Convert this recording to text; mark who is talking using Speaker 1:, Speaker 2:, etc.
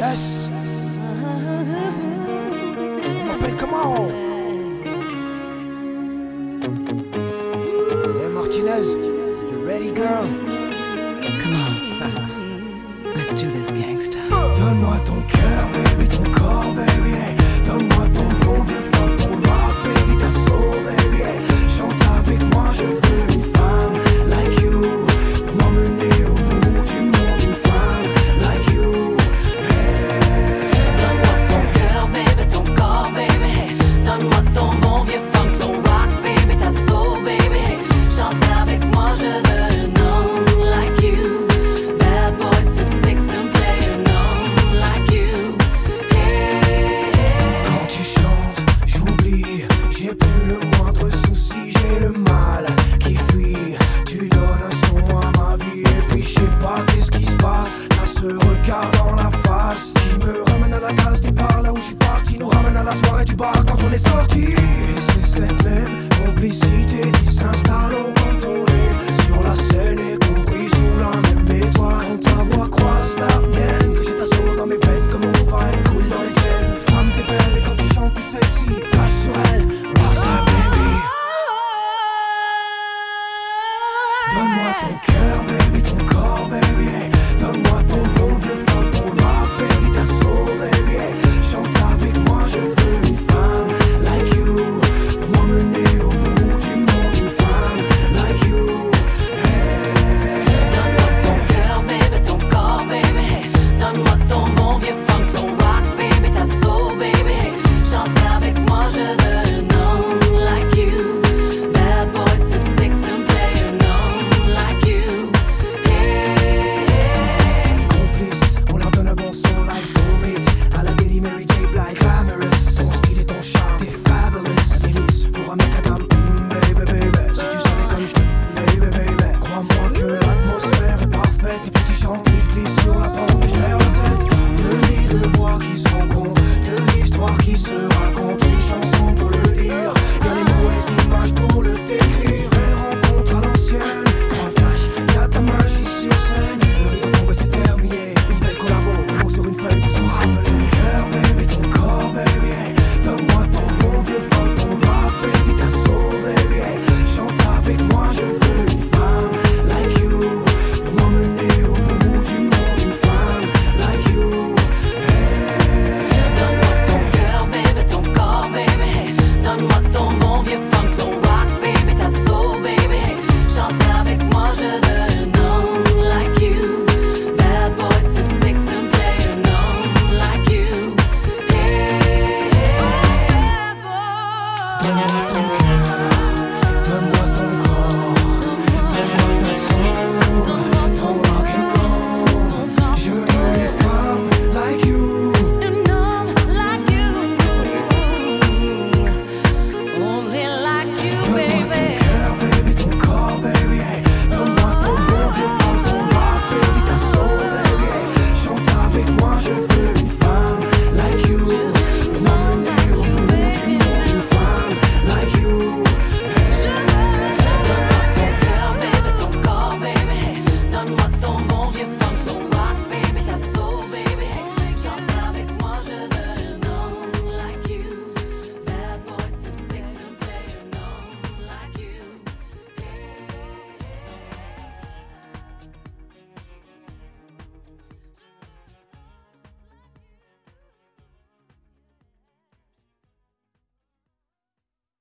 Speaker 1: Yes. On m'appelle comment? Hey Martinez, you ready girl?
Speaker 2: Come on. Let's do this, gangsta.
Speaker 1: Donne-moi ton cœur, baby, ton corps, baby, hey. Donne-moi ton bon vieux funk, ton rock, baby, ta soul, baby, hey. Chante avec moi, je veux une femme like you, pour m'emmener au bout du monde, une femme like you, hey.
Speaker 3: Donne-moi ton cœur, baby, ton corps, baby, hey. Donne-moi ton bon vieux funk, ton rock, baby, ta soul, baby, hey. Chante avec moi, je veux un homme like you. Bad boy to six and play an homme like you. Hey, hey.
Speaker 1: Quand tu chantes, j'oublie, j'ai plus le moindre souci, j'ai le mal qui fuit. Tu donnes un son à ma vie et puis je sais pas qu'est-ce qui se passe. T'as ce regard dans la face qui me ramène à la case départ, là où je suis parti, nous ramène à la soirée du bar quand on est sorti. Et c'est cette même complicité qui s'installe au cantonné sur la scène et compris sous la même étoile. Quand ta voix croise la mienne, que j'ai ta soul dans mes veines, comme on va être cool dans les tiennes. Femme t'es belle et quand tu chantes t'es sexy, flash sur elle, rockstar baby. Donne-moi ton cœur baby, ton corps baby, hey. Donne-moi ton bon vieux funk, ton rock baby, ta soul baby, hey. Chante avec moi, je veux une femme like you, pour m'emmener au bout du monde, une femme like you, hey.
Speaker 3: Donne-moi ton cœur, baby, ton corps, baby, hey. Donne-moi ton bon vieux funk, ton rock, baby, ta soul, baby, hey. Chante avec moi, je veux un homme like you. Bad boy to six and play an homme like you. Hey, hey.
Speaker 1: Complice, on leur donne un bon son like Soulmate, à la Daily Mary J. Blige, glamorous. Ton style et ton charme, t'es fabulous. Délice pour un mec à dame, baby, baby. Si tu savais comme je baby, baby. Crois-moi que l'atmosphère est parfaite. Et plus tu chantes, plus je glisse sur la pente et je perds la tête. Deux lits, deux voix qui se rencontrent, deux histoires qui se racontent. Une chanson pour le dire, y'a les mots, les images pour le décrire.